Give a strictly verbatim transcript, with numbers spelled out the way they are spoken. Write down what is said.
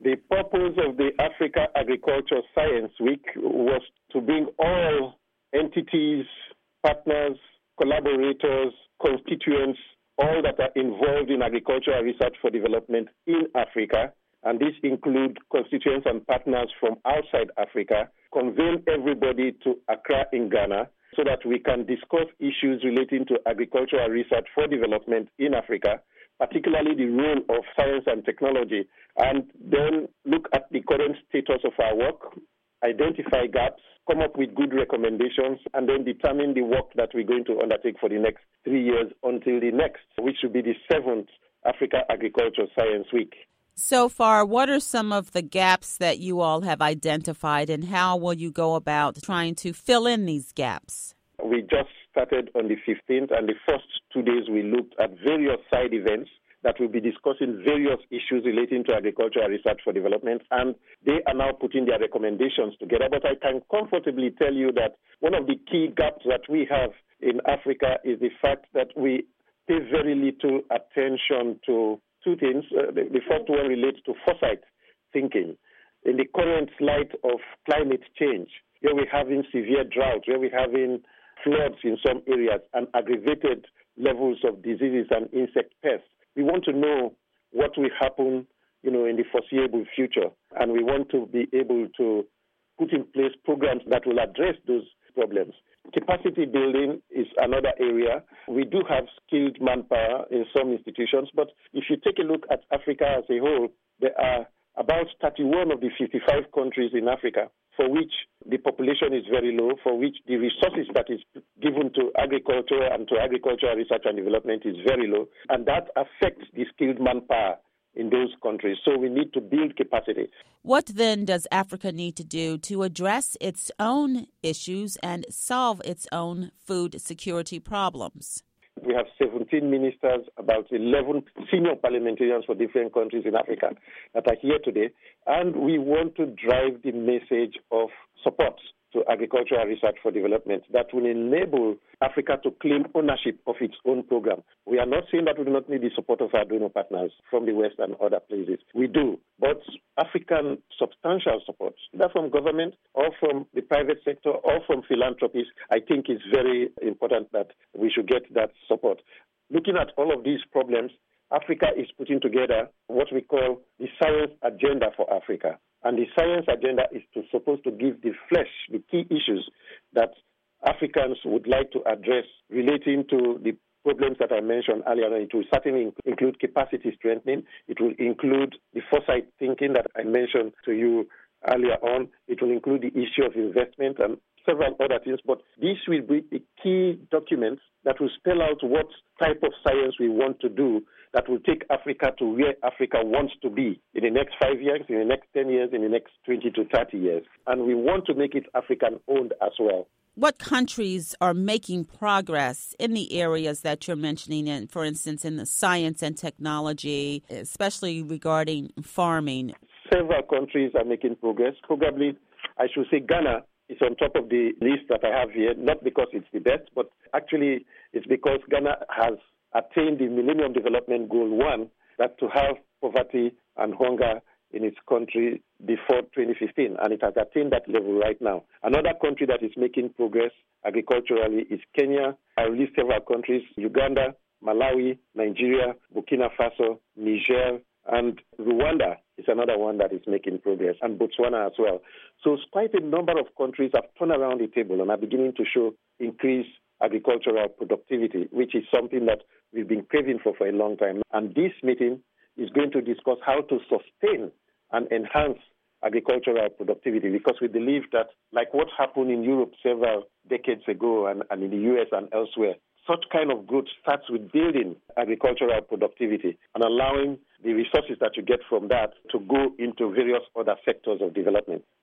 The purpose of the Africa Agriculture Science Week was to bring all entities, partners, collaborators, constituents, all that are involved in agricultural research for development in Africa, and this includes constituents and partners from outside Africa, convene everybody to Accra in Ghana so that we can discuss issues relating to agricultural research for development in Africa, particularly the role of science and technology, and then look at the current status of our work, identify gaps, come up with good recommendations, and then determine the work that we're going to undertake for the next three years until the next, which will be the seventh Africa Agriculture Science Week. So far, what are some of the gaps that you all have identified, and how will you go about trying to fill in these gaps? We just started on the fifteenth, and the first two days we looked at various side events that will be discussing various issues relating to agricultural research for development, and they are now putting their recommendations together. But I can comfortably tell you that one of the key gaps that we have in Africa is the fact that we pay very little attention to two things. Uh, the, the first one relates to foresight thinking. In the current light of climate change, where we're having severe drought, where we're having floods in some areas and aggravated levels of diseases and insect pests, we want to know what will happen, you know, in the foreseeable future, and we want to be able to put in place programs that will address those problems. Capacity building is another area. We do have skilled manpower in some institutions, but if you take a look at Africa as a whole, there are about thirty-one of the fifty-five countries in Africa for which the population is very low, for which the resources that is given to agriculture and to agricultural research and development is very low, and that affects the skilled manpower in those countries. So we need to build capacity. What then does Africa need to do to address its own issues and solve its own food security problems? We have seventeen ministers, about eleven senior parliamentarians for different countries in Africa that are here today, and we want to drive the message of support to agricultural research for development that will enable Africa to claim ownership of its own program. We are not saying that we do not need the support of our donor partners from the West and other places. We do, but African substantial support, either from government or from the private sector or from philanthropies, I think is very important that we should get that support. Looking at all of these problems, Africa is putting together what we call the science agenda for Africa. And the science agenda is to, supposed to give the flesh, the key issues that Africans would like to address relating to the problems that I mentioned earlier. It will certainly include capacity strengthening. It will include the foresight thinking that I mentioned to you earlier on. It will include the issue of investment and several other things. But these will be the key documents that will spell out what type of science we want to do that will take Africa to where Africa wants to be in the next five years, in the next ten years, in the next twenty to thirty years. And we want to make it African-owned as well. What countries are making progress in the areas that you're mentioning, in, for instance, in the science and technology, especially regarding farming? Several countries are making progress. Probably, I should say Ghana is on top of the list that I have here, not because it's the best, but actually it's because Ghana has attained the Millennium Development Goal one, that to have poverty and hunger in its country before twenty fifteen, and it has attained that level right now. Another country that is making progress agriculturally is Kenya. I will list several countries: Uganda, Malawi, Nigeria, Burkina Faso, Niger, and Rwanda is another one that is making progress, and Botswana as well. So quite a number of countries have turned around the table and are beginning to show increased agricultural productivity, which is something that we've been craving for for a long time. And this meeting is going to discuss how to sustain and enhance agricultural productivity, because we believe that, like what happened in Europe several decades ago and, and in the U S and elsewhere, such kind of growth starts with building agricultural productivity and allowing the resources that you get from that to go into various other sectors of development.